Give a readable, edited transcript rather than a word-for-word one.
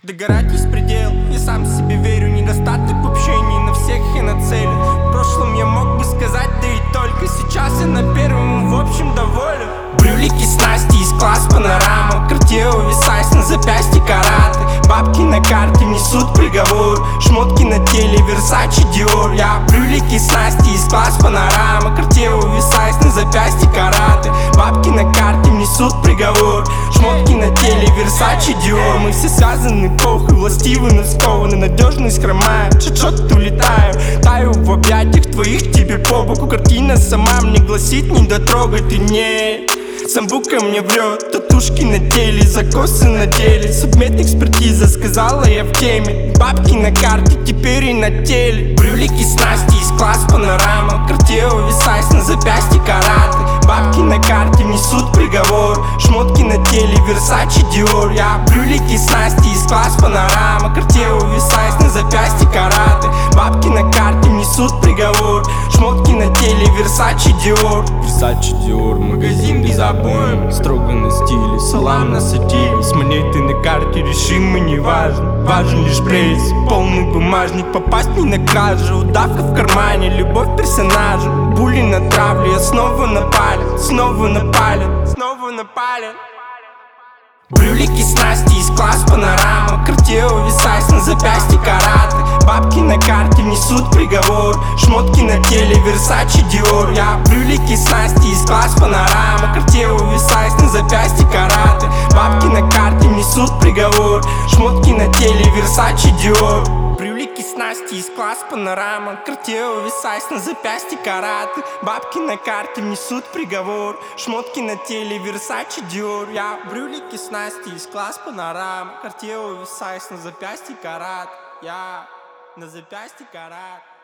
Догорать есть предел, я сам себе верю. Недостаток в общении, на всех и нацелен. В прошлом я мог бы сказать, да и только сейчас я на первом в общем доволен. Брюлики, снасти из класс панорама, Cartier увисаясь на запястье караты. Бабки на карте несут приговор, шмотки на теле Versace Dior. Я брюлики, снасти из класс панорама, Cartier увисаясь на запястье караты. Бабки на карте несут приговор, шмотки на теле Versace Dior. Мы все связаны, похуй, властивы, но скованы. Надежность хромает, чат-шот улетаю. Таю в объятиях твоих, тебе по боку. Картина сама мне гласит, не дотрогай ты, не. Самбука мне врет, татушки на теле, закосы на деле. Судмедэкспертиза сказала, я в теме. Бабки на карте, теперь и на теле. Брюлики, снасти из класс панорама, Cartier увисаясь на запястье караты. Бабки на карте несут приговор, шмотки на теле Versace Dior. Я брюлики, снасти из класс панорама, Cartier увисаясь на запястье караты. Бабки на карте несут приговор, шмотки на теле Versace Dior. Versace Dior, магазин без обоим, строго на стиле, салам на сатире. С монетой на карте решимо не важно, важен лишь пресс, полный бумажник. Попасть не на кражу, удавка в кармане, любовь персонажа. Були на травле, я снова напален, снова напален, снова напален. Брюлики, снасти из класс панорама, Cartier увисаясь на запястье караты. Бабки на карте несут приговор, шмотки на теле Versace Dior. Я брюлики, снасти из класс панорама, Cartier увисаясь на запястье караты. Бабки на карте несут приговор, шмотки на теле Versace Dior. Брюлики, снасти из класс панорама, Cartier увисаясь на запястье караты. Бабки на карте несут приговор, шмотки на теле Versace Dior. Я брюлики, снасти из класс панорама, Cartier увисаясь на запястье карат. Я на запястье карат.